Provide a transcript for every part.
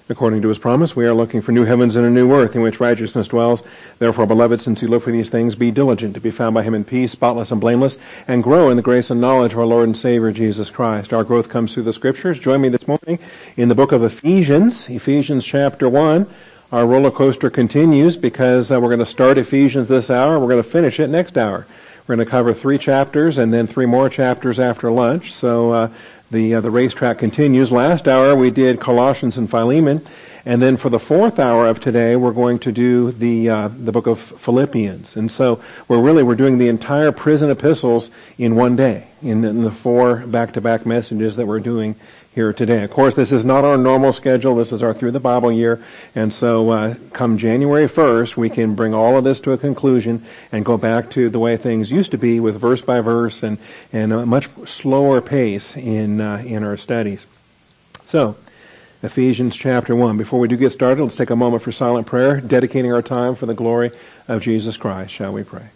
According to his promise, we are looking for new heavens and a new earth in which righteousness dwells. Therefore, beloved, since you look for these things, be diligent to be found by him in peace, spotless and blameless, and grow in the grace and knowledge of our Lord and Savior, Jesus Christ. Our growth comes through the Scriptures. Join me this morning in the book of Ephesians, Ephesians chapter 1. Our roller coaster continues because we're going to start Ephesians this hour. We're going to finish it next hour. We're going to cover 3 chapters and then 3 more chapters after lunch. So the racetrack continues. Last hour we did Colossians and Philemon, and then for the 4th hour of today we're going to do the book of Philippians. And so we're doing the entire prison epistles in one day in the 4 back-to-back messages that we're doing here today. Of course, this is not our normal schedule. This is our Through the Bible year. And so come January 1st, we can bring all of this to a conclusion and go back to the way things used to be with verse by verse and a much slower pace in our studies. So, Ephesians chapter 1. Before we do get started, let's take a moment for silent prayer, dedicating our time for the glory of Jesus Christ. Shall we pray?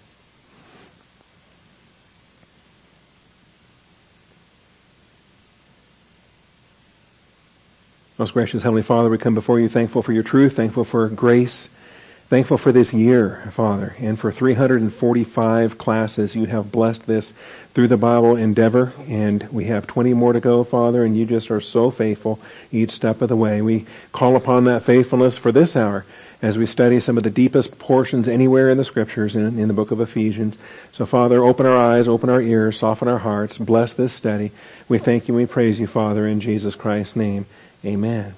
Most gracious Heavenly Father, we come before you thankful for your truth, thankful for grace, thankful for this year, Father, and for 345 classes. You have blessed this through the Bible endeavor, and we have 20 more to go, Father, and you just are so faithful each step of the way. We call upon that faithfulness for this hour as we study some of the deepest portions anywhere in the Scriptures in the book of Ephesians. So, Father, open our eyes, open our ears, soften our hearts, bless this study. We thank you and we praise you, Father, in Jesus Christ's name. Amen.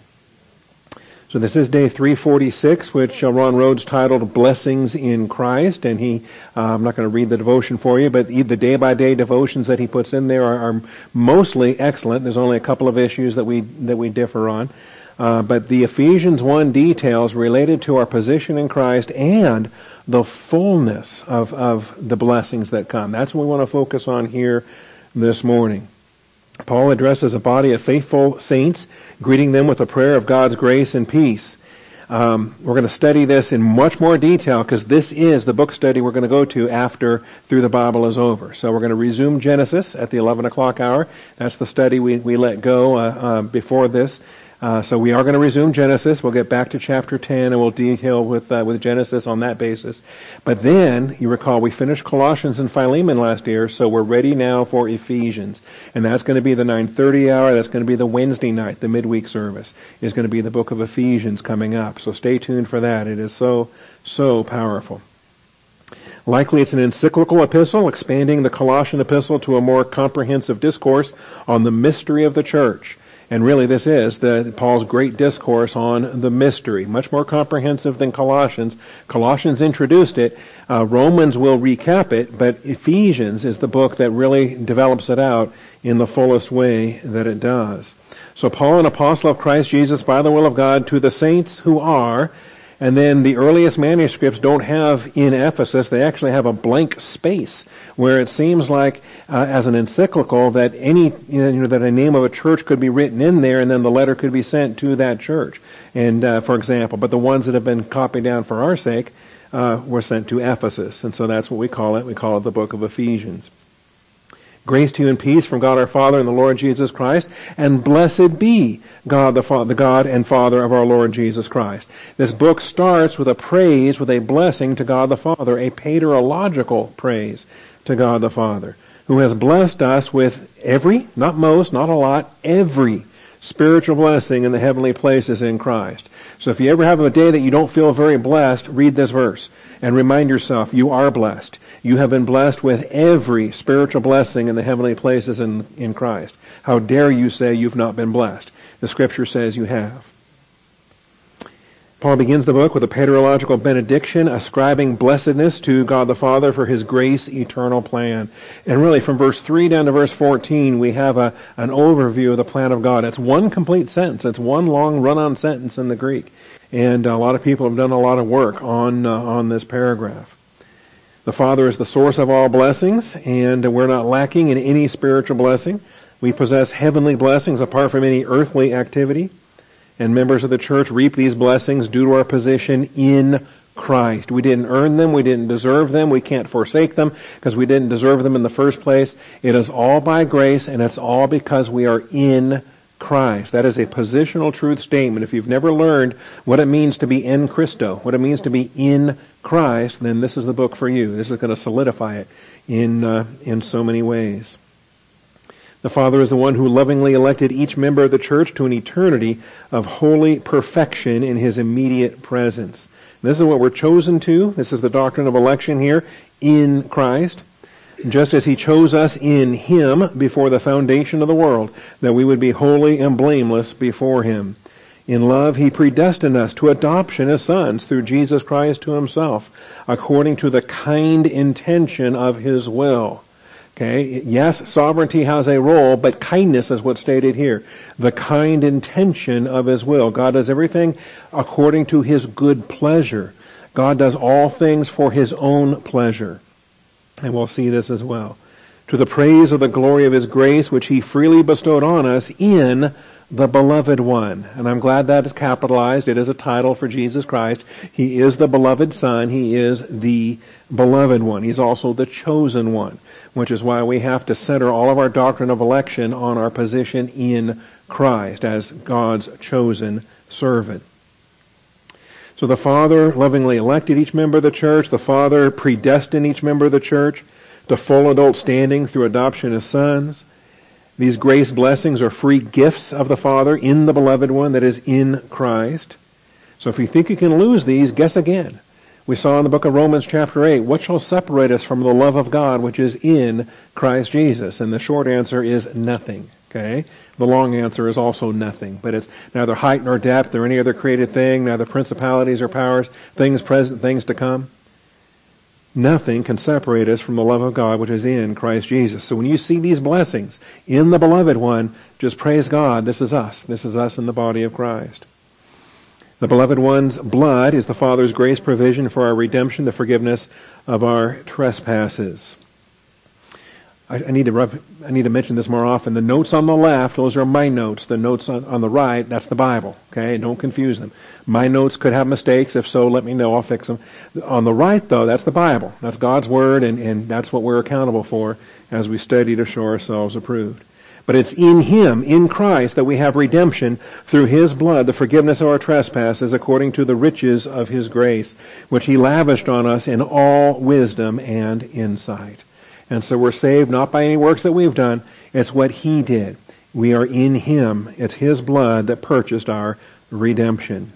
So this is day 346, which Ron Rhodes titled Blessings in Christ. And I'm not going to read the devotion for you, but the day-by-day devotions that he puts in there are mostly excellent. There's only a couple of issues that we differ on. But the Ephesians 1 details related to our position in Christ and the fullness of the blessings that come. That's what we want to focus on here this morning. Paul addresses a body of faithful saints, greeting them with a prayer of God's grace and peace. We're going to study this in much more detail because this is the book study we're going to go to after Through the Bible is over. So we're going to resume Genesis at the 11 o'clock hour. That's the study we let go before this. So we are going to resume Genesis. We'll get back to chapter 10 and we'll detail with Genesis on that basis. But then, you recall, we finished Colossians and Philemon last year, so we're ready now for Ephesians. And that's going to be the 9:30 hour. That's going to be the Wednesday night, the midweek service. Is going to be the book of Ephesians coming up. So stay tuned for that. It is so, so powerful. Likely it's an encyclical epistle, expanding the Colossian epistle to a more comprehensive discourse on the mystery of the church. And really this is Paul's great discourse on the mystery, much more comprehensive than Colossians. Colossians introduced it. Romans will recap it, but Ephesians is the book that really develops it out in the fullest way that it does. So Paul, an apostle of Christ Jesus by the will of God, to the saints who are. And then the earliest manuscripts don't have in Ephesus, they actually have a blank space where it seems like as an encyclical that that a name of a church could be written in there and then the letter could be sent to that church. And for example, but the ones that have been copied down for our sake were sent to Ephesus. And so that's what we call it. We call it the book of Ephesians. Grace to you and peace from God our Father and the Lord Jesus Christ, and blessed be God the God and Father of our Lord Jesus Christ. This book starts with a praise, with a blessing to God the Father, a paterological praise to God the Father, who has blessed us with every, not most, not a lot, every spiritual blessing in the heavenly places in Christ. So if you ever have a day that you don't feel very blessed, read this verse and remind yourself you are blessed. You have been blessed with every spiritual blessing in the heavenly places in Christ. How dare you say you've not been blessed? The Scripture says you have. Paul begins the book with a paterological benediction, ascribing blessedness to God the Father for His grace eternal plan. And really, from verse 3 down to verse 14, we have an overview of the plan of God. It's one complete sentence. It's one long run-on sentence in the Greek. And a lot of people have done a lot of work on this paragraph. The Father is the source of all blessings, and we're not lacking in any spiritual blessing. We possess heavenly blessings apart from any earthly activity. And members of the church reap these blessings due to our position in Christ. We didn't earn them. We didn't deserve them. We can't forsake them because we didn't deserve them in the first place. It is all by grace, and it's all because we are in Christ. That is a positional truth statement. If you've never learned what it means to be in Christo, what it means to be in Christ, then this is the book for you. This is going to solidify it in so many ways. The Father is the one who lovingly elected each member of the church to an eternity of holy perfection in His immediate presence. This is what we're chosen to. This is the doctrine of election here, in Christ. Just as He chose us in Him before the foundation of the world, that we would be holy and blameless before Him. In love, He predestined us to adoption as sons through Jesus Christ to Himself, according to the kind intention of His will. Okay, yes, sovereignty has a role, but kindness is what's stated here. The kind intention of His will. God does everything according to His good pleasure. God does all things for His own pleasure. And we'll see this as well. To the praise of the glory of His grace, which He freely bestowed on us in the Beloved One. And I'm glad that is capitalized. It is a title for Jesus Christ. He is the Beloved Son. He is the Beloved One. He's also the Chosen One, which is why we have to center all of our doctrine of election on our position in Christ as God's chosen servant. So the Father lovingly elected each member of the church. The Father predestined each member of the church to full adult standing through adoption as sons. These grace blessings are free gifts of the Father in the Beloved One, that is in Christ. So if you think you can lose these, guess again. We saw in the book of Romans chapter 8, what shall separate us from the love of God which is in Christ Jesus? And the short answer is nothing. Okay? The long answer is also nothing. But it's neither height nor depth or any other created thing, neither principalities or powers, things present, things to come. Nothing can separate us from the love of God which is in Christ Jesus. So when you see these blessings in the Beloved One, just praise God. This is us. This is us in the body of Christ. The Beloved One's blood is the Father's grace provision for our redemption, the forgiveness of our trespasses. I need to mention this more often. The notes on the left, those are my notes. The notes on the right, that's the Bible. Okay, don't confuse them. My notes could have mistakes. If so, let me know. I'll fix them. On the right, though, that's the Bible. That's God's Word, and that's what we're accountable for as we study to show ourselves approved. But it's in Him, in Christ, that we have redemption through His blood, the forgiveness of our trespasses, according to the riches of His grace, which He lavished on us in all wisdom and insight. And so we're saved not by any works that we've done. It's what He did. We are in Him. It's His blood that purchased our redemption.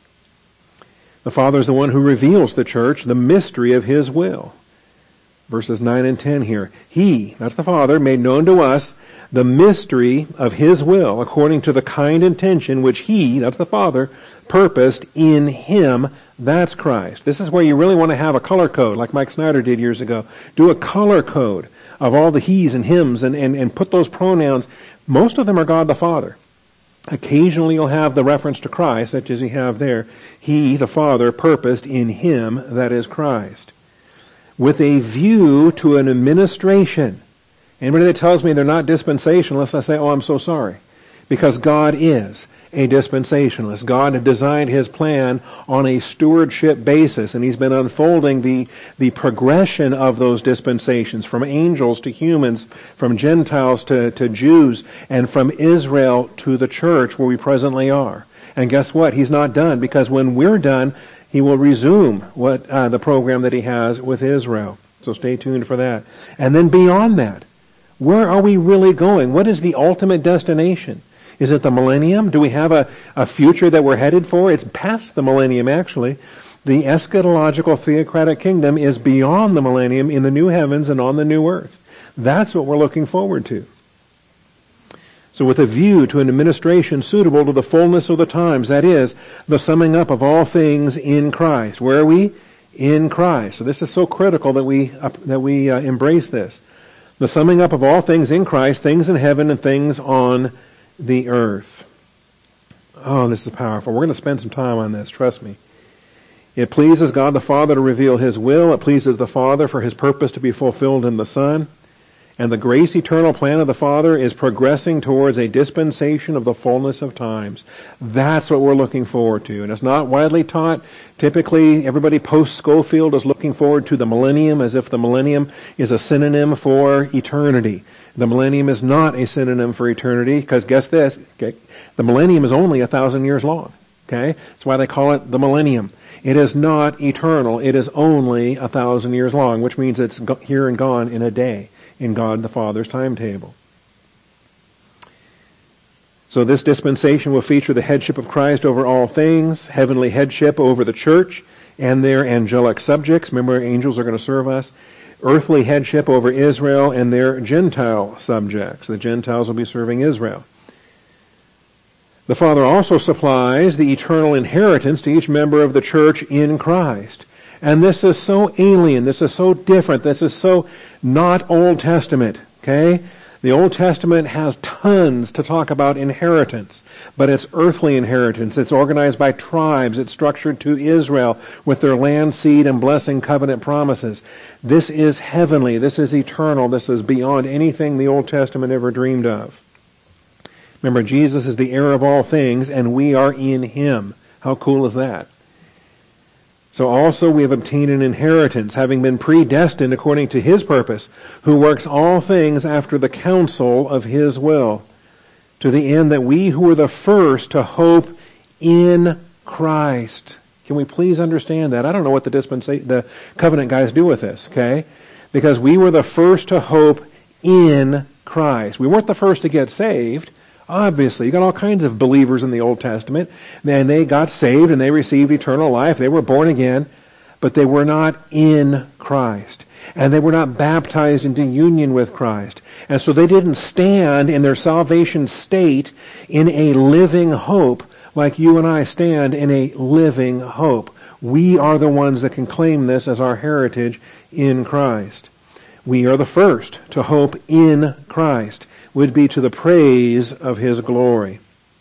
The Father is the one who reveals the church the mystery of His will. Verses 9 and 10 here. He, that's the Father, made known to us the mystery of His will, according to the kind intention which He, that's the Father, purposed in Him, that's Christ. This is where you really want to have a color code, like Mike Snyder did years ago. Do a color code of all the He's and Hims and put those pronouns. Most of them are God the Father. Occasionally you'll have the reference to Christ, such as you have there. He, the Father, purposed in Him, that is Christ. With a view to an administration. Anybody that tells me they're not dispensationalists, I say, oh, I'm so sorry. Because God is a dispensationalist. God had designed His plan on a stewardship basis, and He's been unfolding the progression of those dispensations from angels to humans, from Gentiles to Jews, and from Israel to the church where we presently are. And guess what? He's not done, because when we're done, He will resume the program that He has with Israel. So stay tuned for that. And then beyond that, where are we really going? What is the ultimate destination? Is it the millennium? Do we have a future that we're headed for? It's past the millennium, actually. The eschatological theocratic kingdom is beyond the millennium in the new heavens and on the new earth. That's what we're looking forward to. So with a view to an administration suitable to the fullness of the times, that is, the summing up of all things in Christ. Where are we? In Christ. So this is so critical that we embrace this. The summing up of all things in Christ, things in heaven and things on the earth. Oh, this is powerful. We're going to spend some time on this, trust me. It pleases God the Father to reveal His will. It pleases the Father for His purpose to be fulfilled in the Son. And the grace eternal plan of the Father is progressing towards a dispensation of the fullness of times. That's what we're looking forward to. And it's not widely taught. Typically, everybody post-Schofield is looking forward to the millennium as if the millennium is a synonym for eternity. The millennium is not a synonym for eternity, because guess this, okay? The millennium is only 1,000 years long. Okay? That's why they call it the millennium. It is not eternal. It is only 1,000 years long, which means it's here and gone in a day in God the Father's timetable. So this dispensation will feature the headship of Christ over all things, heavenly headship over the church and their angelic subjects. Remember, angels are going to serve us. Earthly headship over Israel and their Gentile subjects. The Gentiles will be serving Israel. The Father also supplies the eternal inheritance to each member of the church in Christ. And this is so alien. This is so different. This is so not Old Testament. Okay? The Old Testament has tons to talk about inheritance, but it's earthly inheritance. It's organized by tribes. It's structured to Israel with their land, seed, and blessing covenant promises. This is heavenly. This is eternal. This is beyond anything the Old Testament ever dreamed of. Remember, Jesus is the heir of all things, and we are in Him. How cool is that? So also we have obtained an inheritance, having been predestined according to His purpose, who works all things after the counsel of His will, to the end that we who were the first to hope in Christ. Can we please understand that? I don't know what the covenant guys do with this, okay? Because we were the first to hope in Christ. We weren't the first to get saved. Obviously, you got all kinds of believers in the Old Testament, and they got saved and they received eternal life. They were born again, but they were not in Christ. And they were not baptized into union with Christ. And so they didn't stand in their salvation state in a living hope like you and I stand in a living hope. We are the ones that can claim this as our heritage in Christ. We are the first to hope in Christ. Would be to the praise of His glory.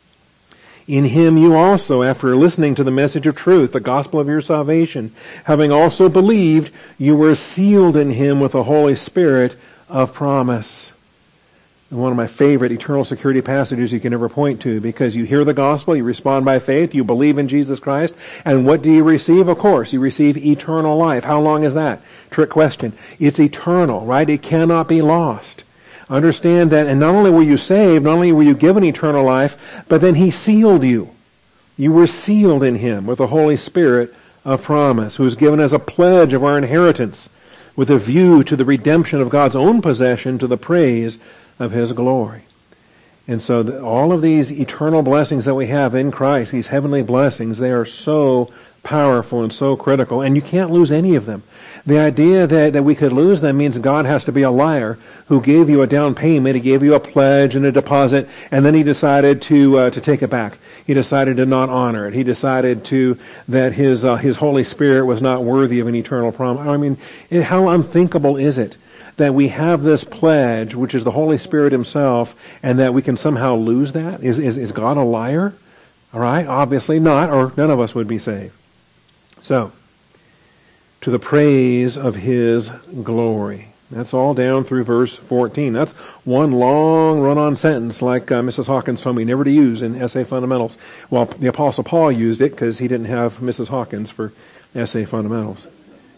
In Him you also, after listening to the message of truth, the gospel of your salvation, having also believed, you were sealed in Him with the Holy Spirit of promise. And one of my favorite eternal security passages you can ever point to, because you hear the gospel, you respond by faith, you believe in Jesus Christ, and what do you receive? Of course, you receive eternal life. How long is that? Trick question. It's eternal, right? It cannot be lost. Understand that, and not only were you saved, not only were you given eternal life, but then He sealed you. You were sealed in Him with the Holy Spirit of promise, who is given as a pledge of our inheritance, with a view to the redemption of God's own possession to the praise of His glory. And so all of these eternal blessings that we have in Christ, these heavenly blessings, they are so powerful and so critical, and you can't lose any of them. The idea that we could lose them means God has to be a liar who gave you a down payment, He gave you a pledge and a deposit, and then He decided to take it back. He decided to not honor it. He decided that His Holy Spirit was not worthy of an eternal promise. I mean, how unthinkable is it that we have this pledge, which is the Holy Spirit Himself, and that we can somehow lose that? Is God a liar? All right, obviously not, or none of us would be saved. So, to the praise of His glory. That's all down through verse 14. That's one long run-on sentence like Mrs. Hawkins told me never to use in Essay Fundamentals. Well, the Apostle Paul used it because he didn't have Mrs. Hawkins for Essay Fundamentals.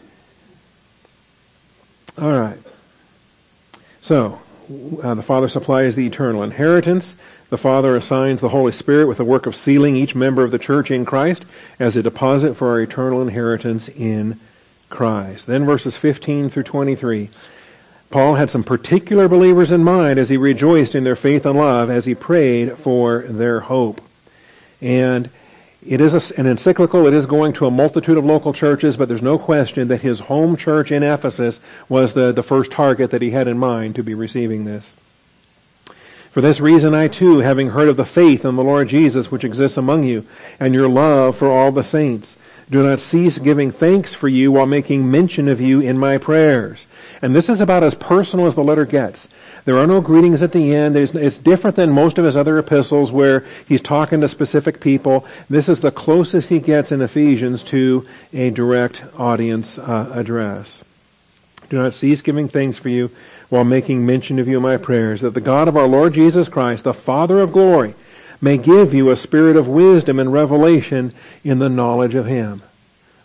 All right. So, the Father supplies the eternal inheritance. The Father assigns the Holy Spirit with the work of sealing each member of the church in Christ as a deposit for our eternal inheritance in Christ. Then verses 15 through 23. Paul had some particular believers in mind as he rejoiced in their faith and love as he prayed for their hope. And it is an encyclical. It is going to a multitude of local churches, but there's no question that his home church in Ephesus was the first target that he had in mind to be receiving this. For this reason I too, having heard of the faith in the Lord Jesus which exists among you, and your love for all the saints, do not cease giving thanks for you while making mention of you in my prayers. And this is about as personal as the letter gets. There are no greetings at the end. It's different than most of his other epistles where he's talking to specific people. This is the closest he gets in Ephesians to a direct audience address. Do not cease giving thanks for you while making mention of you in my prayers, that the God of our Lord Jesus Christ, the Father of glory, may give you a spirit of wisdom and revelation in the knowledge of Him.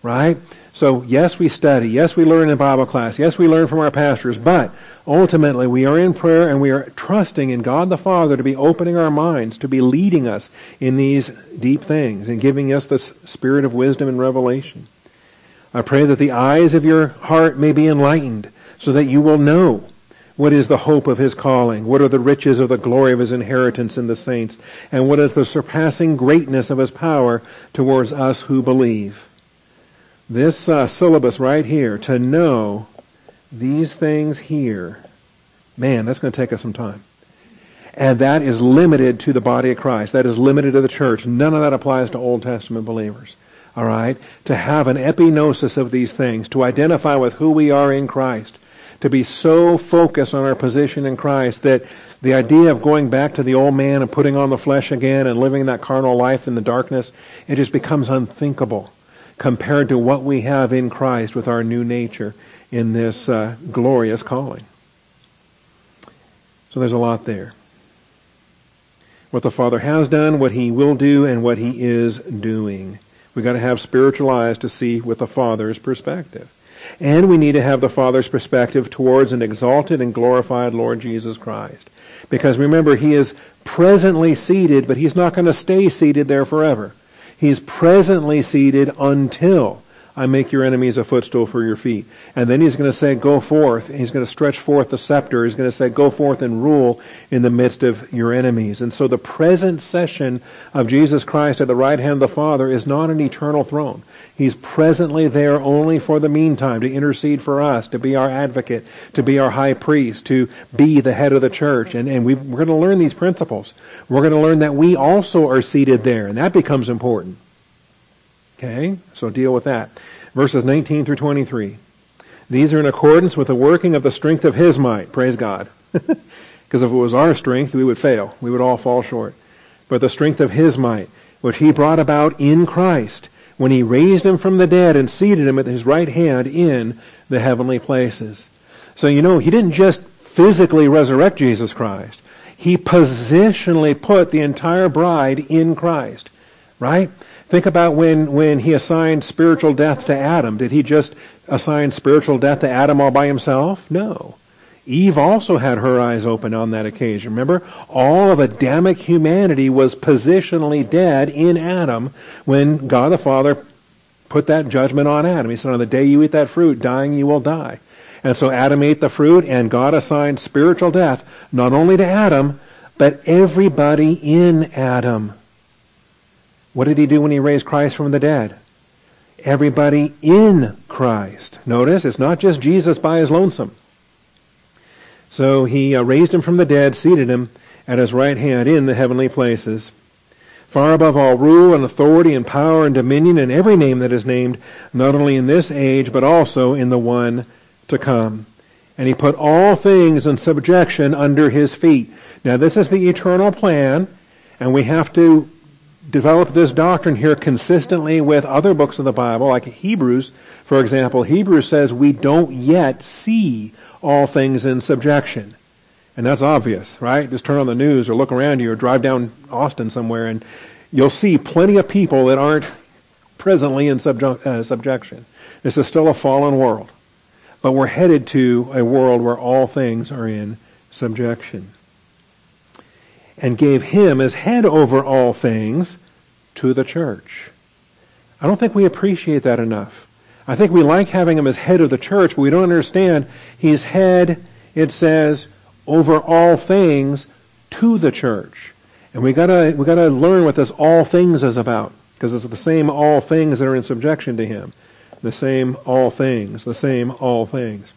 right? So yes, we study. Yes, we learn in Bible class. Yes, we learn from our pastors. But ultimately, we are in prayer and we are trusting in God the Father to be opening our minds, to be leading us in these deep things and giving us the spirit of wisdom and revelation. I pray that the eyes of your heart may be enlightened so that you will know what is the hope of his calling, what are the riches of the glory of his inheritance in the saints, and what is the surpassing greatness of his power towards us who believe. This syllabus right here, to know these things here, man, that's going to take us some time. And that is limited to the body of Christ. That is limited to the church. None of that applies to Old Testament believers. All right? To have an epignosis of these things, to identify with who we are in Christ, to be so focused on our position in Christ that the idea of going back to the old man and putting on the flesh again and living that carnal life in the darkness, it just becomes unthinkable compared to what we have in Christ with our new nature in this glorious calling. So there's a lot there. What the Father has done, what he will do, and what he is doing. We've got to have spiritual eyes to see with the Father's perspective. And we need to have the Father's perspective towards an exalted and glorified Lord Jesus Christ. Because remember, he is presently seated, but he's not going to stay seated there forever. He's presently seated until I make your enemies a footstool for your feet. And then he's going to say, go forth. He's going to stretch forth the scepter. He's going to say, go forth and rule in the midst of your enemies. And so the present session of Jesus Christ at the right hand of the Father is not an eternal throne. He's presently there only for the meantime to intercede for us, to be our advocate, to be our high priest, to be the head of the church. And we're going to learn these principles. We're going to learn that we also are seated there, and that becomes important. Okay, so deal with that. Verses 19 through 23. These are in accordance with the working of the strength of his might. Praise God. Because if it was our strength, we would fail. We would all fall short. But the strength of his might, which he brought about in Christ, when he raised him from the dead and seated him at his right hand in the heavenly places. So he didn't just physically resurrect Jesus Christ. He positionally put the entire bride in Christ. Right? Think about when he assigned spiritual death to Adam. Did he just assign spiritual death to Adam all by himself? No. Eve also had her eyes open on that occasion. Remember, all of Adamic humanity was positionally dead in Adam when God the Father put that judgment on Adam. He said, on the day you eat that fruit, dying you will die. And so Adam ate the fruit, and God assigned spiritual death not only to Adam, but everybody in Adam. What did he do when he raised Christ from the dead? Everybody in Christ. Notice, it's not just Jesus by his lonesome. So he raised him from the dead, seated him at his right hand in the heavenly places, far above all rule and authority and power and dominion and every name that is named, not only in this age, but also in the one to come. And he put all things in subjection under his feet. Now this is the eternal plan, and we have to develop this doctrine here consistently with other books of the Bible, like Hebrews, for example. Hebrews says we don't yet see all things in subjection. And that's obvious, right? Just turn on the news or look around you or drive down Austin somewhere and you'll see plenty of people that aren't presently in subjection. This is still a fallen world. But we're headed to a world where all things are in subjection. And gave him as head over all things to the church. I don't think we appreciate that enough. I think we like having him as head of the church, but we don't understand he's head, it says, over all things to the church. And we gotta learn what this all things is about, because it's the same all things that are in subjection to him. The same all things, the same all things.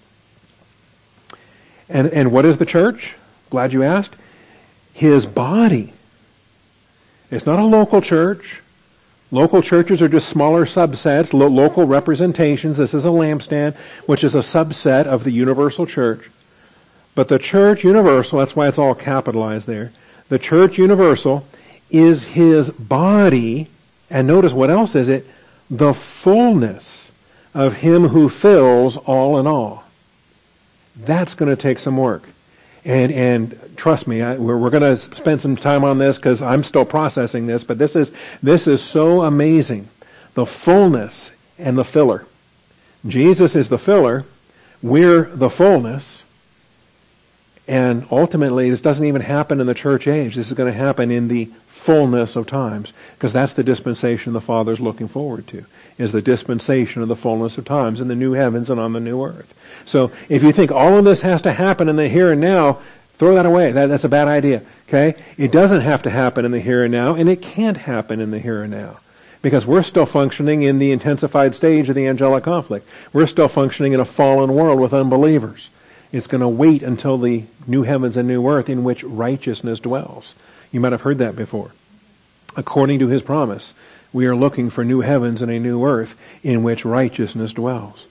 And what is the church? Glad you asked. His body. It's not a local church. Local churches are just smaller subsets, local representations. This is a lampstand, which is a subset of the universal church. But the church universal, that's why it's all capitalized there. The church universal is his body, and notice what else is it? The fullness of him who fills all in all. That's going to take some work. And trust me, we're going to spend some time on this because I'm still processing this, but this is so amazing. The fullness and the filler. Jesus is the filler. We're the fullness. And ultimately, this doesn't even happen in the church age. This is going to happen in the fullness of times, because that's the dispensation the Father's looking forward to, is the dispensation of the fullness of times in the new heavens and on the new earth. So if you think all of this has to happen in the here and now, throw that away. That's a bad idea. Okay? It doesn't have to happen in the here and now, and it can't happen in the here and now, because we're still functioning in the intensified stage of the angelic conflict. We're still functioning in a fallen world with unbelievers. It's going to wait until the new heavens and new earth in which righteousness dwells. You might have heard that before. According to his promise, we are looking for new heavens and a new earth in which righteousness dwells.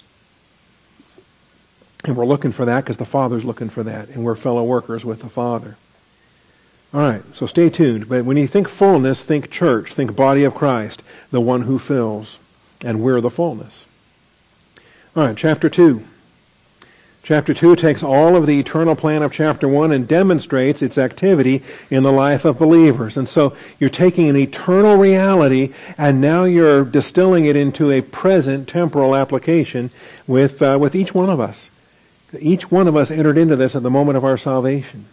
And we're looking for that because the Father's looking for that, and we're fellow workers with the Father. All right, so stay tuned. But when you think fullness, think church, think body of Christ, the one who fills, and we're the fullness. All right, chapter 2. Chapter 2 takes all of the eternal plan of chapter 1 and demonstrates its activity in the life of believers. And so you're taking an eternal reality and now you're distilling it into a present temporal application with each one of us. Each one of us entered into this at the moment of our salvation.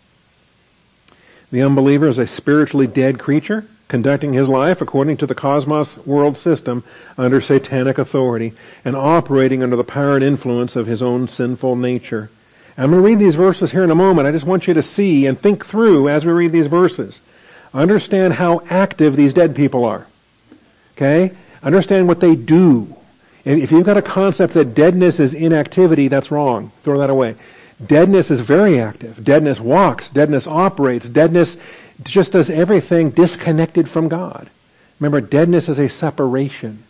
The unbeliever is a spiritually dead creature, conducting his life according to the cosmos world system under satanic authority and operating under the power and influence of his own sinful nature. I'm going to read these verses here in a moment. I just want you to see and think through as we read these verses. Understand how active these dead people are. Okay? Understand what they do. If you've got a concept that deadness is inactivity, that's wrong. Throw that away. Deadness is very active. Deadness walks. Deadness operates. Deadness just does everything disconnected from God. Remember, deadness is a separation.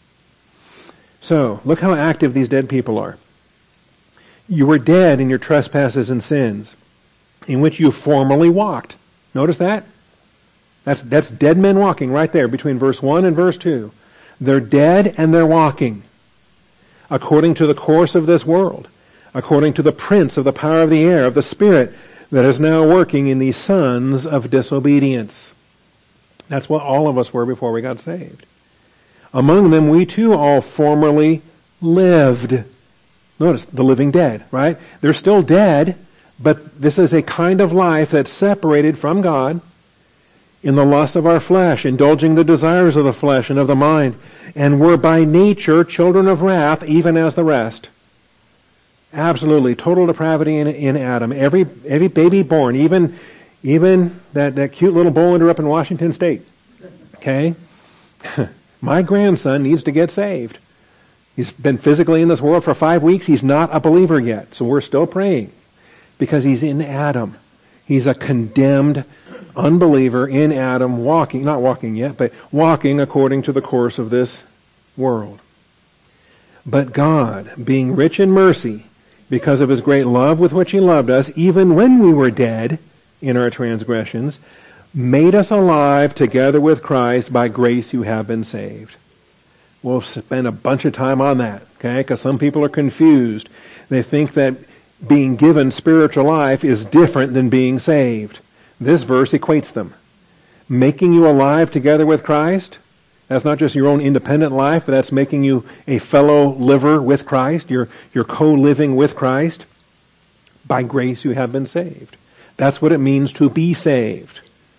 So, look how active these dead people are. You were dead in your trespasses and sins, in which you formerly walked. Notice that? That's dead men walking right there between verse 1 and verse 2. They're dead and they're walking according to the course of this world, according to the prince of the power of the air, of the spirit that is now working in the sons of disobedience. That's what all of us were before we got saved. Among them we too all formerly lived. Notice, the living dead, right? They're still dead, but this is a kind of life that's separated from God in the lust of our flesh, indulging the desires of the flesh and of the mind, and were by nature children of wrath, even as the rest. Absolutely, total depravity in Adam. Every baby born, even that cute little Bolander up in Washington State. Okay? My grandson needs to get saved. He's been physically in this world for 5 weeks. He's not a believer yet. So we're still praying because he's in Adam. He's a condemned unbeliever in Adam, not walking yet, but walking according to the course of this world. But God, being rich in mercy, because of his great love with which he loved us, even when we were dead in our transgressions, made us alive together with Christ. By grace you have been saved. We'll spend a bunch of time on that, okay? Because some people are confused. They think that being given spiritual life is different than being saved. This verse equates them. Making you alive together with Christ, that's not just your own independent life, but that's making you a fellow liver with Christ. You're co-living with Christ. By grace you have been saved. That's what it means to be saved.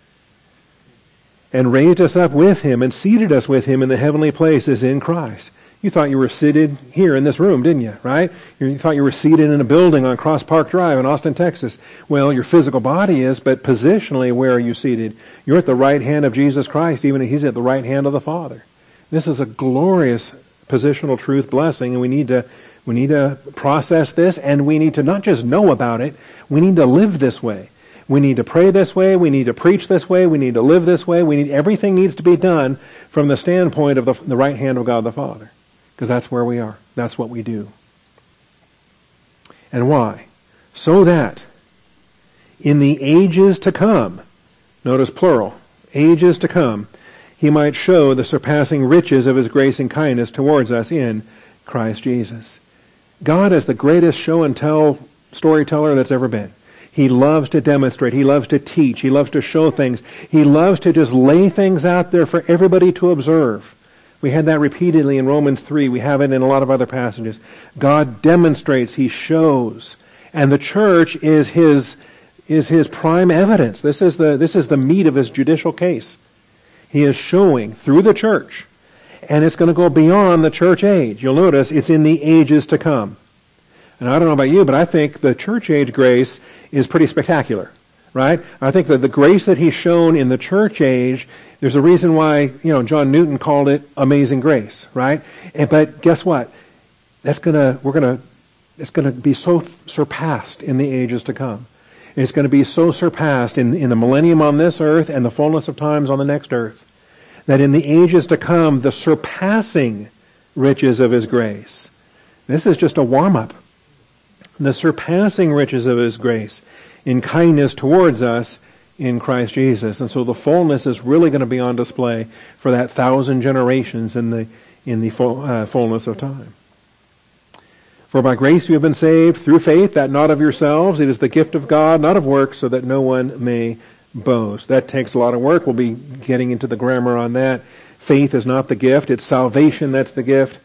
And raised us up with him and seated us with him in the heavenly places in Christ. You thought you were seated here in this room, didn't you? Right? You thought you were seated in a building on Cross Park Drive in Austin, Texas. Well, your physical body is, but positionally, where are you seated? You're at the right hand of Jesus Christ, even if he's at the right hand of the Father. This is a glorious positional truth blessing, and we need to process this, and we need to not just know about it, we need to live this way. We need to pray this way, we need to preach this way, we need to live this way, everything needs to be done from the standpoint of the right hand of God the Father. Because that's where we are. That's what we do. And why? So that in the ages to come, notice plural, ages to come, he might show the surpassing riches of his grace and kindness towards us in Christ Jesus. God is the greatest show and tell storyteller that's ever been. He loves to demonstrate. He loves to teach. He loves to show things. He loves to just lay things out there for everybody to observe. We had that repeatedly in Romans 3. We have it in a lot of other passages. God demonstrates, He shows. And the church is His prime evidence. This is the meat of His judicial case. He is showing through the church. And it's going to go beyond the church age. You'll notice it's in the ages to come. And I don't know about you, but I think the church age grace is pretty spectacular, right? I think that the grace that He's shown in the church age, there's a reason why, John Newton called it amazing grace, right? But guess what? It's going to be so surpassed in the ages to come. It's going to be so surpassed in the millennium on this earth and the fullness of times on the next earth, that in the ages to come, the surpassing riches of His grace. This is just a warm-up. The surpassing riches of His grace in kindness towards us in Christ Jesus. And so the fullness is really going to be on display for that 1,000 generations in the fullness of time. For by grace you have been saved through faith, that not of yourselves. It is the gift of God, not of works, so that no one may boast. That takes a lot of work. We'll be getting into the grammar on that. Faith is not the gift. It's salvation that's the gift.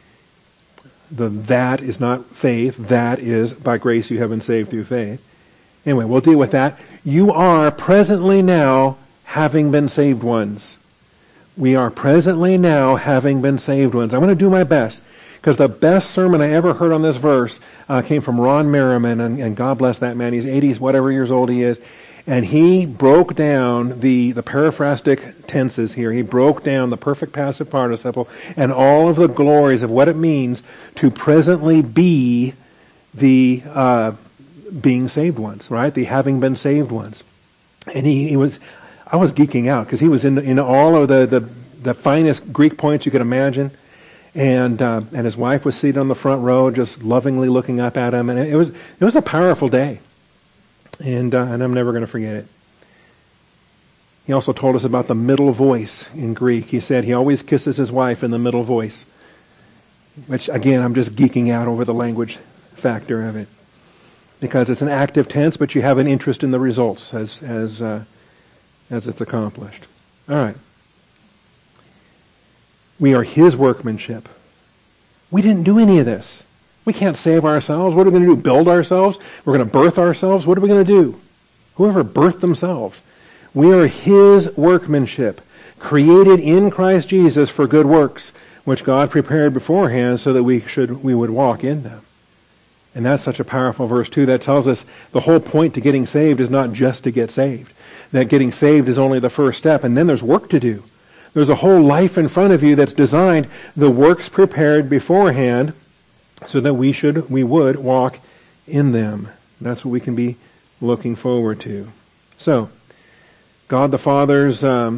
That is not faith. That is by grace you have been saved through faith. Anyway, we'll deal with that. You are presently now having been saved ones. We are presently now having been saved ones. I'm going to do my best, because the best sermon I ever heard on this verse came from Ron Merriman, and God bless that man. He's 80s, whatever years old he is. And he broke down the periphrastic tenses here. He broke down the perfect passive participle and all of the glories of what it means to presently be the being saved ones, right? The having been saved ones. And I was geeking out because he was in all of the finest Greek points you could imagine. And his wife was seated on the front row, just lovingly looking up at him. And it was a powerful day. And I'm never going to forget it. He also told us about the middle voice in Greek. He said he always kisses his wife in the middle voice. Which, again, I'm just geeking out over the language factor of it. Because it's an active tense, but you have an interest in the results as it's accomplished. All right. We are His workmanship. We didn't do any of this. We can't save ourselves. What are we going to do? Build ourselves? We're going to birth ourselves? What are we going to do? Whoever birthed themselves. We are His workmanship, created in Christ Jesus for good works, which God prepared beforehand so that we would walk in them. And that's such a powerful verse too. That tells us the whole point to getting saved is not just to get saved. That getting saved is only the first step, and then there's work to do. There's a whole life in front of you that's designed, the works prepared beforehand, so that we would walk in them. That's what we can be looking forward to. So, God the Father's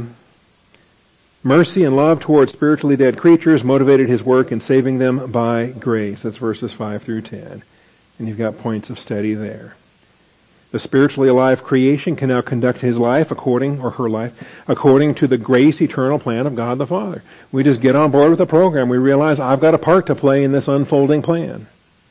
mercy and love toward spiritually dead creatures motivated His work in saving them by grace. That's verses 5 through 10. And you've got points of study there. The spiritually alive creation can now conduct his life according to the grace eternal plan of God the Father. We just get on board with the program. We realize I've got a part to play in this unfolding plan.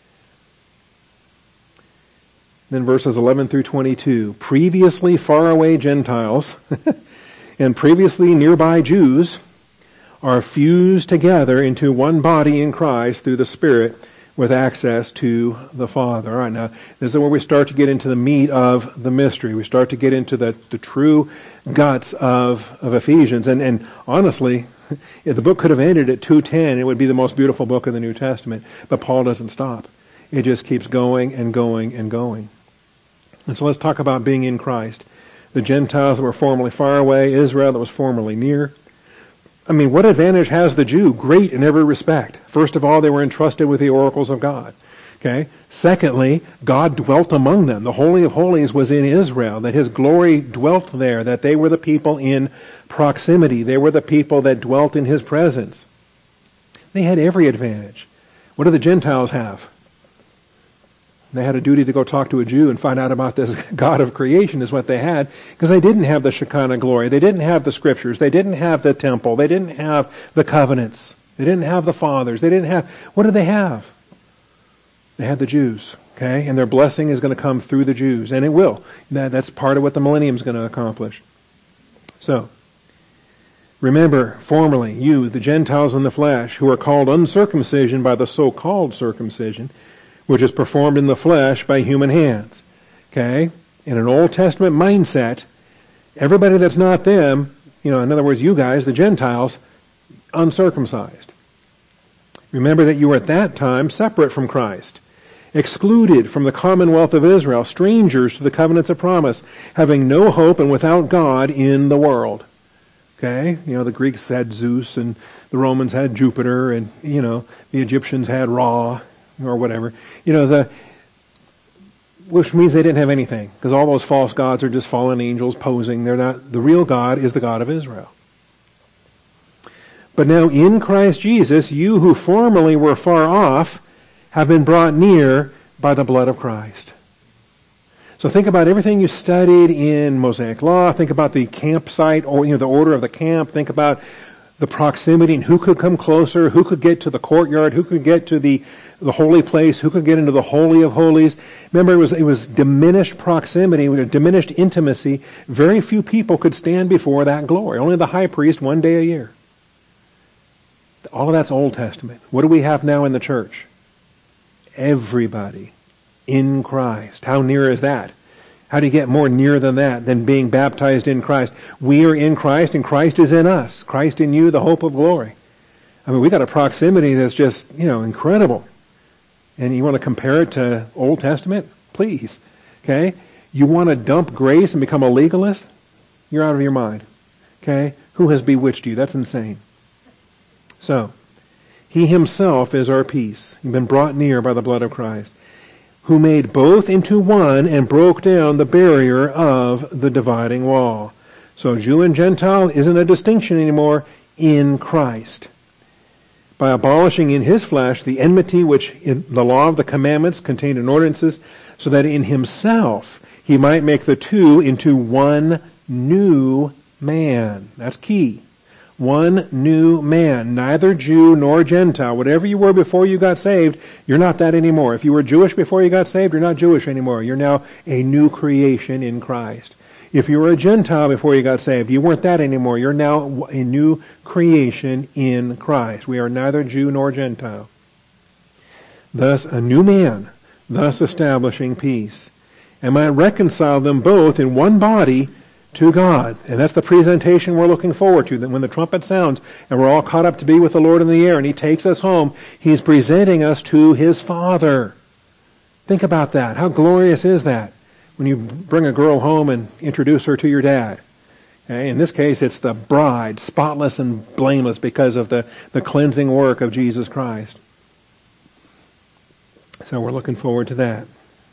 Then verses 11 through 22. Previously faraway Gentiles and previously nearby Jews are fused together into one body in Christ through the Spirit, with access to the Father. All right, now, this is where we start to get into the meat of the mystery. We start to get into the true guts of Ephesians. And honestly, if the book could have ended at 2:10, it would be the most beautiful book of the New Testament. But Paul doesn't stop. It just keeps going and going and going. And so let's talk about being in Christ. The Gentiles that were formerly far away, Israel that was formerly near. I mean, what advantage has the Jew? Great in every respect. First of all, they were entrusted with the oracles of God. Okay. Secondly, God dwelt among them. The Holy of Holies was in Israel, that His glory dwelt there, that they were the people in proximity. They were the people that dwelt in His presence. They had every advantage. What do the Gentiles have? They had a duty to go talk to a Jew and find out about this God of creation is what they had, because they didn't have the Shekinah glory. They didn't have the scriptures. They didn't have the temple. They didn't have the covenants. They didn't have the fathers. They didn't have, what did they have? They had the Jews, okay? And their blessing is going to come through the Jews, and it will. That's part of what the millennium is going to accomplish. So, Remember, formerly, you, the Gentiles in the flesh, who are called uncircumcision by the so-called circumcision, which is performed in the flesh by human hands. Okay? In an Old Testament mindset, everybody that's not them, in other words, you guys, the Gentiles, uncircumcised. Remember that you were at that time separate from Christ, excluded from the commonwealth of Israel, strangers to the covenants of promise, having no hope and without God in the world. Okay? The Greeks had Zeus and the Romans had Jupiter and, the Egyptians had Ra or whatever. Which means they didn't have anything, because all those false gods are just fallen angels posing. They're not. The real God is the God of Israel. But now in Christ Jesus, you who formerly were far off have been brought near by the blood of Christ. So think about everything you studied in Mosaic law. Think about the campsite, or the order of the camp. Think about the proximity and who could come closer, who could get to the courtyard, who could get to the holy place, who could get into the Holy of Holies. Remember, it was diminished proximity, diminished intimacy. Very few people could stand before that glory. Only the high priest one day a year. All of that's Old Testament. What do we have now in the church? Everybody in Christ. How near is that? How do you get more near than that, than being baptized in Christ? We are in Christ, and Christ is in us. Christ in you, the hope of glory. I mean, we got a proximity that's just, incredible. And you want to compare it to Old Testament? Please. Okay? You want to dump grace and become a legalist? You're out of your mind. Okay? Who has bewitched you? That's insane. So, He Himself is our peace. You've been brought near by the blood of Christ, who made both into one and broke down the barrier of the dividing wall. So Jew and Gentile isn't a distinction anymore in Christ. By abolishing in His flesh the enmity which in the law of the commandments contained in ordinances, so that in Himself He might make the two into one new man. That's key. One new man, neither Jew nor Gentile. Whatever you were before you got saved, you're not that anymore. If you were Jewish before you got saved, you're not Jewish anymore. You're now a new creation in Christ. If you were a Gentile before you got saved, you weren't that anymore. You're now a new creation in Christ. We are neither Jew nor Gentile. Thus, a new man, thus establishing peace, and might reconcile them both in one body to God. And that's the presentation we're looking forward to, that when the trumpet sounds and we're all caught up to be with the Lord in the air and He takes us home, He's presenting us to His Father. Think about that. How glorious is that when you bring a girl home and introduce her to your dad? Okay? In this case, it's the bride, spotless and blameless because of the cleansing work of Jesus Christ. So we're looking forward to that.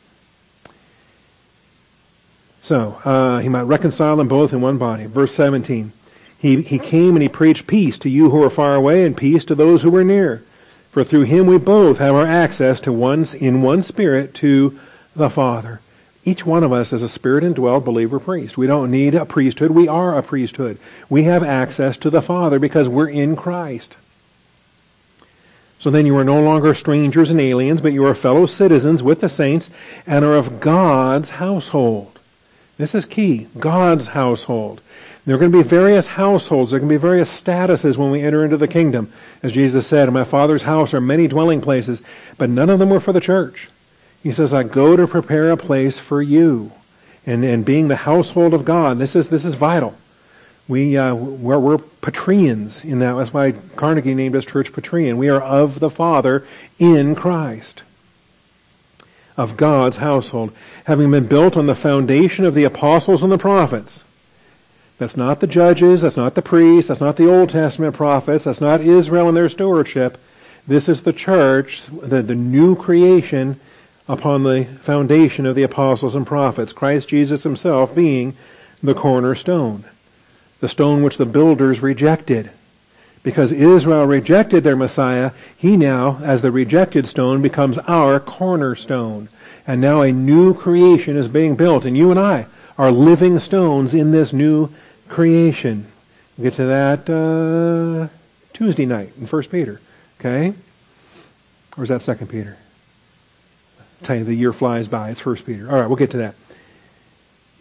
So, He might reconcile them both in one body. Verse 17. He came and He preached peace to you who are far away and peace to those who are near. For through Him we both have our access in one Spirit to the Father. Each one of us is a Spirit-indwelled believer priest. We don't need a priesthood. We are a priesthood. We have access to the Father because we're in Christ. So then you are no longer strangers and aliens, but you are fellow citizens with the saints and are of God's household. This is key. God's household. There are going to be various households. There are going to be various statuses when we enter into the kingdom. As Jesus said, in my Father's house are many dwelling places, but none of them were for the church. He says, I go to prepare a place for you. And being the household of God, this is vital. We're Petreans in that. That's why Carnegie named us Church Petrean. We are of the Father in Christ. Of God's household, having been built on the foundation of the apostles and the prophets. That's not the judges, that's not the priests, that's not the Old Testament prophets, that's not Israel and their stewardship. This is the church, the new creation upon the foundation of the apostles and prophets, Christ Jesus Himself being the cornerstone, the stone which the builders rejected. Because Israel rejected their Messiah, He now, as the rejected stone, becomes our cornerstone. And now a new creation is being built. And you and I are living stones in this new creation. We'll get to that Tuesday night in 1 Peter. Okay? Or is that 2 Peter? I'll tell you, the year flies by. It's 1 Peter. All right, we'll get to that.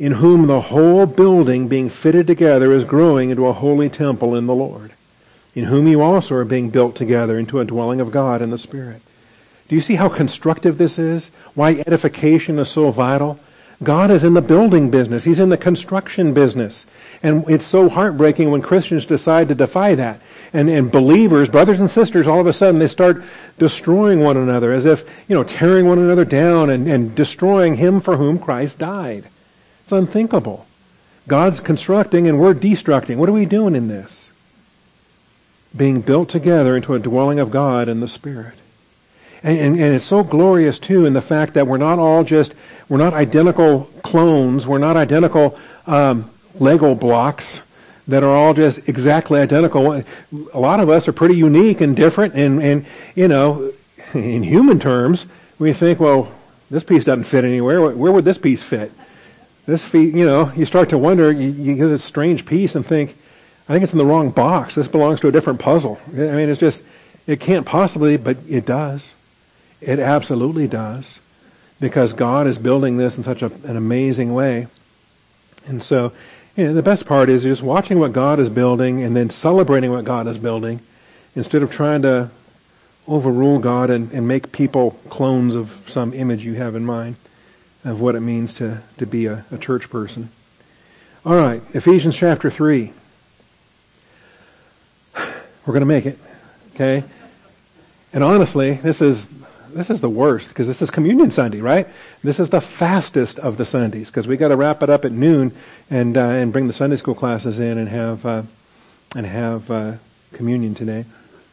in whom the whole building being fitted together is growing into a holy temple in the Lord, in whom you also are being built together into a dwelling of God in the Spirit. Do you see how constructive this is? Why edification is so vital? God is in the building business. He's in the construction business. And it's so heartbreaking when Christians decide to defy that. And believers, brothers and sisters, all of a sudden they start destroying one another as if, tearing one another down and destroying him for whom Christ died. It's unthinkable. God's constructing and we're destructing. What are we doing in this? Being built together into a dwelling of God in the Spirit. And it's so glorious, too, in the fact that we're not identical clones, we're not identical Lego blocks that are all just exactly identical. A lot of us are pretty unique and different, and in human terms, we think, well, this piece doesn't fit anywhere. Where would this piece fit? This piece, you start to wonder, you get this strange piece and think, I think it's in the wrong box. This belongs to a different puzzle. I mean, it can't possibly, but it does. It absolutely does, because God is building this in such an amazing way. And so, the best part is just watching what God is building and then celebrating what God is building instead of trying to overrule God and make people clones of some image you have in mind of what it means to be a church person. All right, Ephesians chapter 3. We're going to make it, okay? And honestly, this is the worst, because this is Communion Sunday, right? This is the fastest of the Sundays, because we got to wrap it up at noon and bring the Sunday school classes in and have communion today.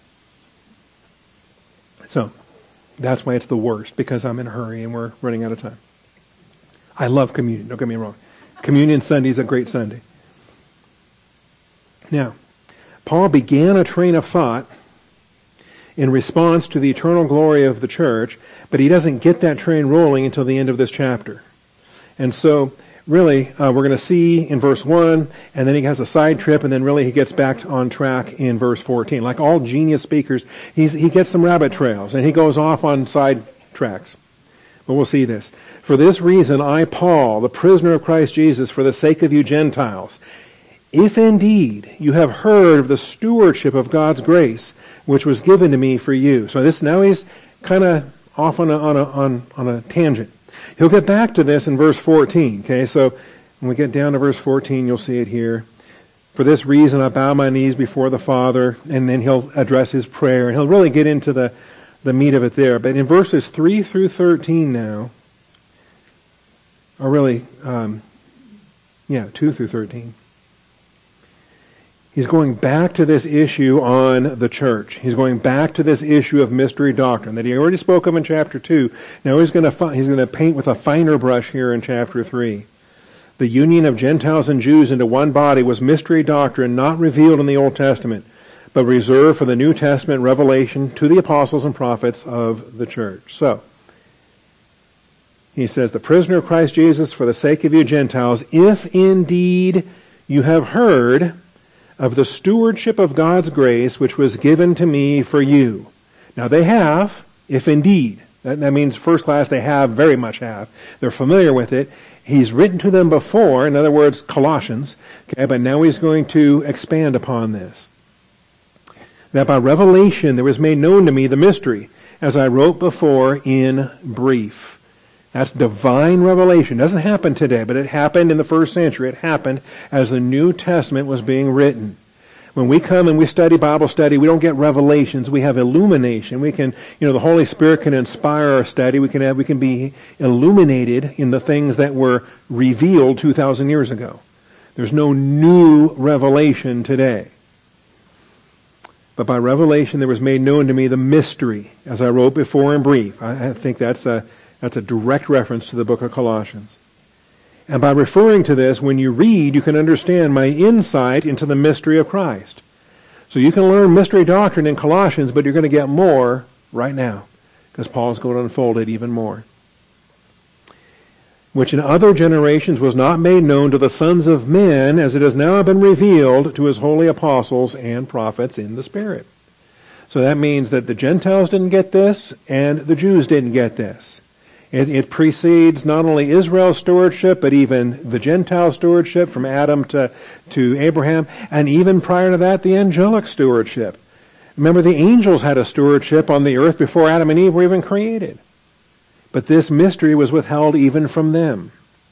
So that's why it's the worst, because I'm in a hurry and we're running out of time. I love communion. Don't get me wrong. Communion Sunday is a great Sunday. Now, Paul began a train of thought in response to the eternal glory of the church, but he doesn't get that train rolling until the end of this chapter. And so, really, we're going to see in verse 1, and then he has a side trip, and then really he gets back on track in verse 14. Like all genius speakers, he gets some rabbit trails, and he goes off on side tracks. But we'll see this. For this reason, I, Paul, the prisoner of Christ Jesus, for the sake of you Gentiles, if indeed you have heard of the stewardship of God's grace, which was given to me for you. So now he's kind of off on a tangent. He'll get back to this in verse 14. Okay, so when we get down to verse 14, you'll see it here. For this reason, I bow my knees before the Father, and then he'll address his prayer, and he'll really get into the meat of it there. But in verses 3 through 13 now, or really, 2 through 13. He's going back to this issue on the church. He's going back to this issue of mystery doctrine that he already spoke of in chapter 2. Now he's going to paint with a finer brush here in chapter 3. The union of Gentiles and Jews into one body was mystery doctrine not revealed in the Old Testament, but reserved for the New Testament revelation to the apostles and prophets of the church. So, he says, the prisoner of Christ Jesus for the sake of you Gentiles, if indeed you have heard of the stewardship of God's grace, which was given to me for you. Now they have, if indeed. That means first class, they very much have. They're familiar with it. He's written to them before, in other words, Colossians, okay, but now he's going to expand upon this. That by revelation there was made known to me the mystery, as I wrote before in brief. That's divine revelation. It doesn't happen today, but it happened in the first century. It happened as the New Testament was being written. When we come and we study Bible study, we don't get revelations. We have illumination. We can, the Holy Spirit can inspire our study. We can be illuminated in the things that were revealed 2,000 years ago. There's no new revelation today. But by revelation there was made known to me the mystery, as I wrote before in brief. I think that's a direct reference to the book of Colossians. And by referring to this, when you read, you can understand my insight into the mystery of Christ. So you can learn mystery doctrine in Colossians, but you're going to get more right now, because Paul's going to unfold it even more. Which in other generations was not made known to the sons of men, as it has now been revealed to his holy apostles and prophets in the Spirit. So that means that the Gentiles didn't get this, and the Jews didn't get this. It precedes not only Israel's stewardship, but even the Gentile stewardship from Adam to Abraham, and even prior to that, the angelic stewardship. Remember, the angels had a stewardship on the earth before Adam and Eve were even created. But this mystery was withheld even from them.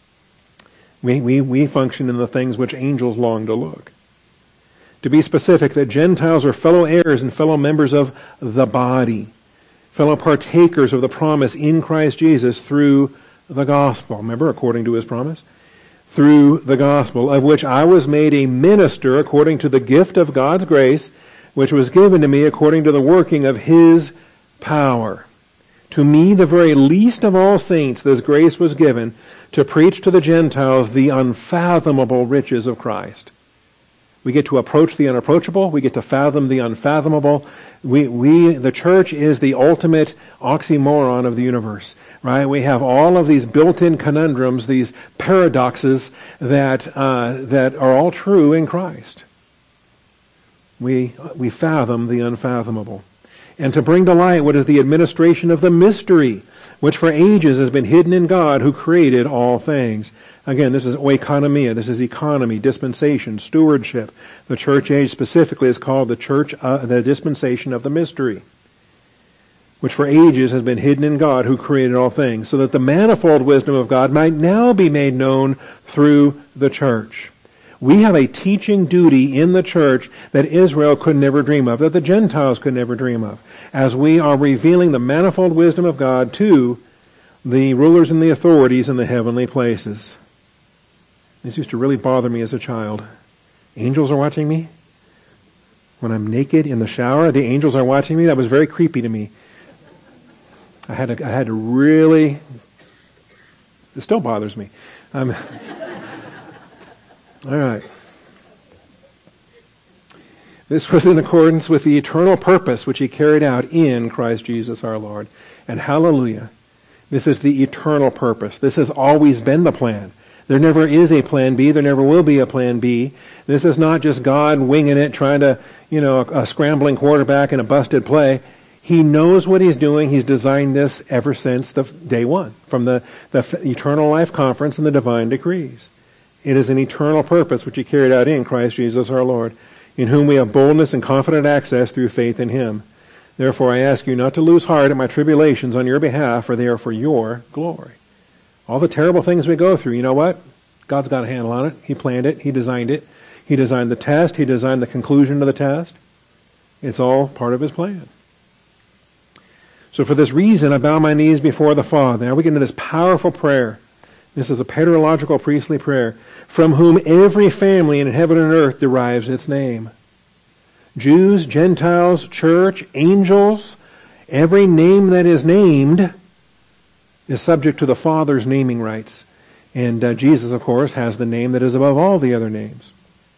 We function in the things which angels long to look. To be specific, the Gentiles are fellow heirs and fellow members of the body, fellow partakers of the promise in Christ Jesus through the gospel. Remember, according to his promise? Through the gospel, of which I was made a minister according to the gift of God's grace, which was given to me according to the working of his power. To me, the very least of all saints, this grace was given to preach to the Gentiles the unfathomable riches of Christ. We get to approach the unapproachable. We get to fathom the unfathomable. The church is the ultimate oxymoron of the universe, right? We have all of these built-in conundrums, these paradoxes that are all true in Christ. We fathom the unfathomable. And to bring to light what is the administration of the mystery, which for ages has been hidden in God who created all things. Again, this is oikonomia, this is economy, dispensation, stewardship. The church age specifically is called the dispensation of the mystery, which for ages has been hidden in God who created all things, so that the manifold wisdom of God might now be made known through the church. We have a teaching duty in the church that Israel could never dream of, that the Gentiles could never dream of, as we are revealing the manifold wisdom of God to the rulers and the authorities in the heavenly places. This used to really bother me as a child. Angels are watching me. When I'm naked in the shower, the angels are watching me. That was very creepy to me. I had to really... It still bothers me. All right. This was in accordance with the eternal purpose which he carried out in Christ Jesus our Lord. And hallelujah, this is the eternal purpose. This has always been the plan. There never is a plan B. There never will be a plan B. This is not just God winging it, trying to, a scrambling quarterback in a busted play. He knows what he's doing. He's designed this ever since the day one, from the Eternal Life Conference and the divine decrees. It is an eternal purpose which he carried out in Christ Jesus our Lord, in whom we have boldness and confident access through faith in him. Therefore I ask you not to lose heart at my tribulations on your behalf, for they are for your glory. All the terrible things we go through, you know what? God's got a handle on it. He planned it. He designed it. He designed the test. He designed the conclusion of the test. It's all part of his plan. So for this reason, I bow my knees before the Father. Now we get into this powerful prayer. This is a patriarchal priestly prayer, from whom every family in heaven and earth derives its name. Jews, Gentiles, church, angels, every name that is named is subject to the Father's naming rights. And Jesus, of course, has the name that is above all the other names.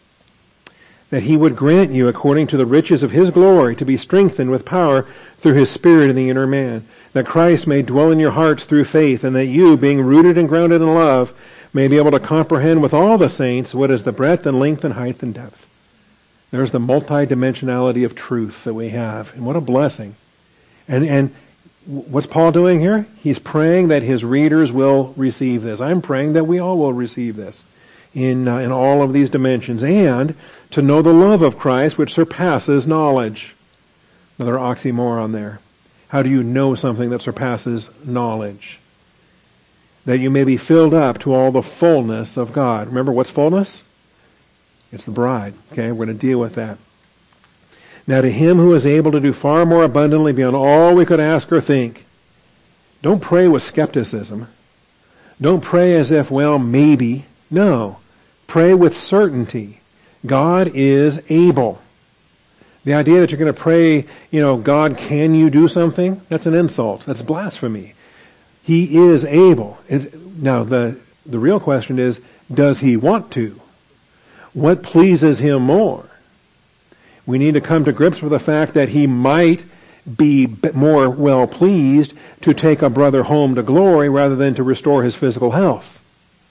That he would grant you, according to the riches of his glory, to be strengthened with power through his Spirit in the inner man. That Christ may dwell in your hearts through faith, and that you, being rooted and grounded in love, may be able to comprehend with all the saints what is the breadth and length and height and depth. There's the multidimensionality of truth that we have. And what a blessing. And what's Paul doing here? He's praying that his readers will receive this. I'm praying that we all will receive this in all of these dimensions, and to know the love of Christ which surpasses knowledge. Another oxymoron there. How do you know something that surpasses knowledge? That you may be filled up to all the fullness of God. Remember, what's fullness? It's the bride. Okay, we're going to deal with that. Now to him who is able to do far more abundantly beyond all we could ask or think. Don't pray with skepticism. Don't pray as if, well, maybe. No. Pray with certainty. God is able. The idea that you're going to pray, God, can you do something? That's an insult. That's blasphemy. He is able. Now, the real question is, does he want to? What pleases him more? We need to come to grips with the fact that he might be more well pleased to take a brother home to glory rather than to restore his physical health.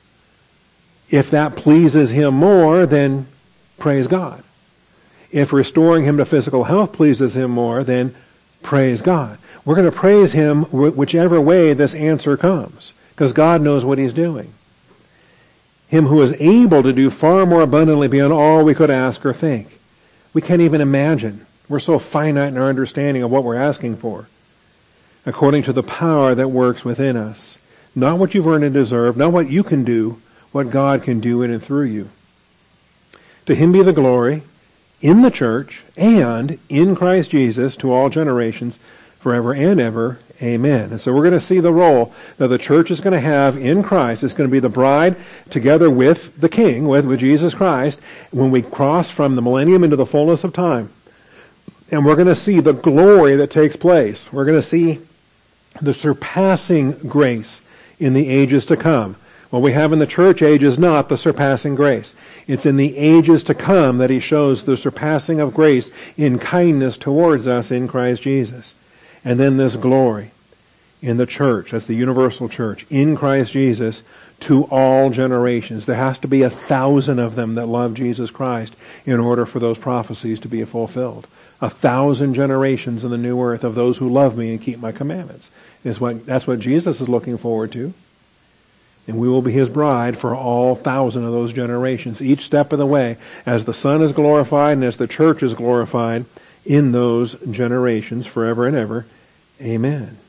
If that pleases him more, then praise God. If restoring him to physical health pleases him more, then praise God. We're going to praise him whichever way this answer comes, because God knows what he's doing. Him who is able to do far more abundantly beyond all we could ask or think. We can't even imagine. We're so finite in our understanding of what we're asking for. According to the power that works within us. Not what you've earned and deserved, not what you can do, what God can do in and through you. To him be the glory in the church and in Christ Jesus to all generations, forever and ever. Amen. And so we're going to see the role that the church is going to have in Christ. It's going to be the bride together with the King, with Jesus Christ, when we cross from the millennium into the fullness of time. And we're going to see the glory that takes place. We're going to see the surpassing grace in the ages to come. What we have in the church age is not the surpassing grace. It's in the ages to come that he shows the surpassing of grace in kindness towards us in Christ Jesus. And then this glory in the church, that's the universal church, in Christ Jesus to all generations. There has to be 1,000 of them that love Jesus Christ in order for those prophecies to be fulfilled. 1,000 generations in the new earth of those who love me and keep my commandments. That's what Jesus is looking forward to. And we will be his bride for all 1,000 of those generations, each step of the way, as the Son is glorified and as the church is glorified in those generations forever and ever. Amen.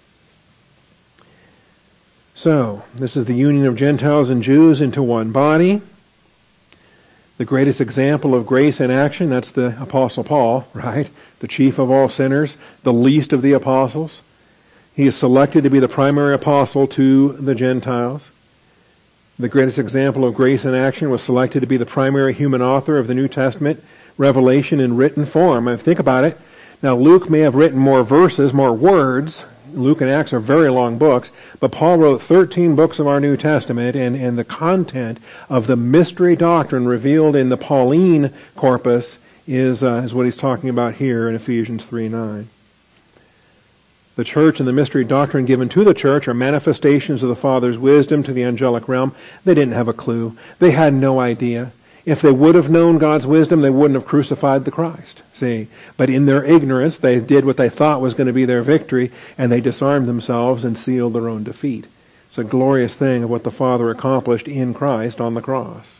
So, this is the union of Gentiles and Jews into one body. The greatest example of grace in action, that's the Apostle Paul, right? The chief of all sinners, the least of the apostles. He is selected to be the primary apostle to the Gentiles. The greatest example of grace in action was selected to be the primary human author of the New Testament revelation in written form. I mean, think about it. Now, Luke may have written more verses, more words. Luke and Acts are very long books, but Paul wrote 13 books of our New Testament, and the content of the mystery doctrine revealed in the Pauline corpus is what he's talking about here in Ephesians 3:9. The church and the mystery doctrine given to the church are manifestations of the Father's wisdom to the angelic realm. They didn't have a clue. They had no idea. If they would have known God's wisdom, they wouldn't have crucified the Christ. See? But in their ignorance, they did what they thought was going to be their victory, and they disarmed themselves and sealed their own defeat. It's a glorious thing of what the Father accomplished in Christ on the cross.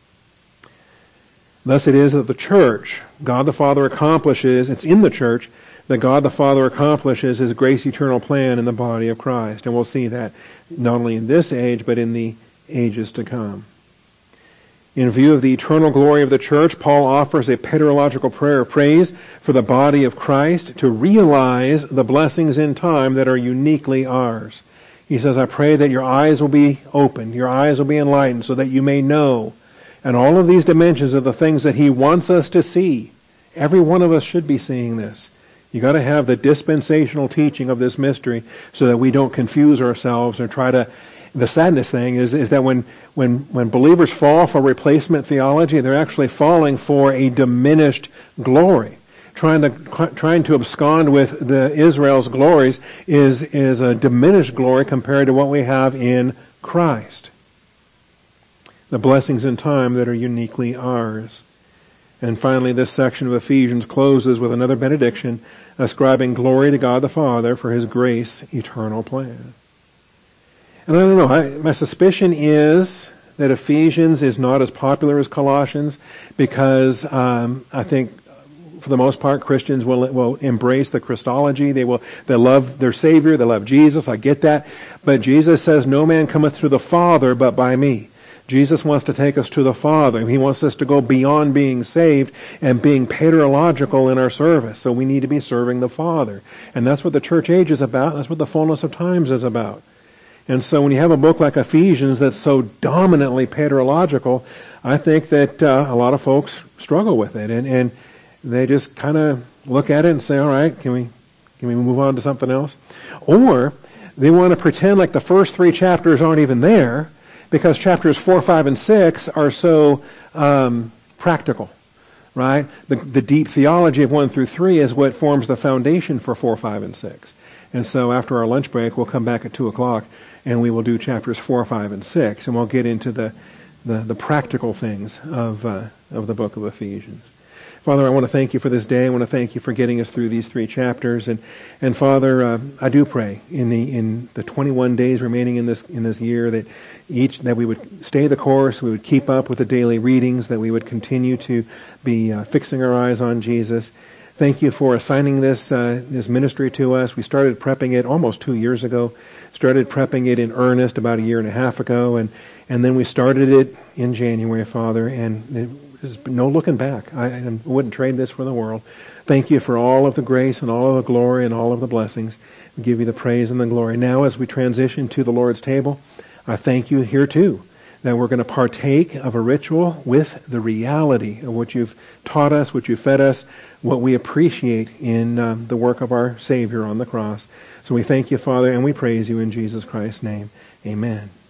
Thus it is that the church, God the Father accomplishes, it's in the church, that God the Father accomplishes his grace eternal plan in the body of Christ. And we'll see that not only in this age, but in the ages to come. In view of the eternal glory of the church, Paul offers a paterological prayer of praise for the body of Christ to realize the blessings in time that are uniquely ours. He says, I pray that your eyes will be opened, your eyes will be enlightened, so that you may know. And all of these dimensions are the things that he wants us to see. Every one of us should be seeing this. You got to have the dispensational teaching of this mystery so that we don't confuse ourselves or try to. The sadness thing is that when believers fall for replacement theology, they're actually falling for a diminished glory. Trying to abscond with the Israel's glories is a diminished glory compared to what we have in Christ. The blessings in time that are uniquely ours. And finally, this section of Ephesians closes with another benediction, ascribing glory to God the Father for his grace eternal plan. And I don't know, my suspicion is that Ephesians is not as popular as Colossians because I think for the most part Christians will embrace the Christology. They love their Savior, they love Jesus, I get that. But Jesus says, no man cometh to the Father but by me. Jesus wants to take us to the Father. He wants us to go beyond being saved and being paterological in our service. So we need to be serving the Father. And that's what the church age is about. That's what the fullness of times is about. And so when you have a book like Ephesians that's so dominantly paterological, I think that a lot of folks struggle with it. And they just kind of look at it and say, all right, can we move on to something else? Or they want to pretend like the first 3 chapters aren't even there, because chapters 4, 5, and 6 are so practical, right? The deep theology of 1 through 3 is what forms the foundation for 4, 5, and 6. And so after our lunch break, we'll come back at 2 o'clock, and we will do chapters 4, 5, and 6, and we'll get into the practical things of the book of Ephesians. Father, I want to thank you for this day. I want to thank you for getting us through these 3 chapters. And Father, I do pray in the 21 days remaining in this year that we would stay the course, we would keep up with the daily readings, that we would continue to be fixing our eyes on Jesus. Thank you for assigning this ministry to us. We started prepping it almost 2 years ago. Started prepping it in earnest about 1.5 years ago, and then we started it in January, Father, and there's no looking back. I wouldn't trade this for the world. Thank you for all of the grace and all of the glory and all of the blessings. We give you the praise and the glory. Now, as we transition to the Lord's table, I thank you here too, that we're going to partake of a ritual with the reality of what you've taught us, what you've fed us, what we appreciate in the work of our Savior on the cross. So we thank you, Father, and we praise you in Jesus Christ's name. Amen.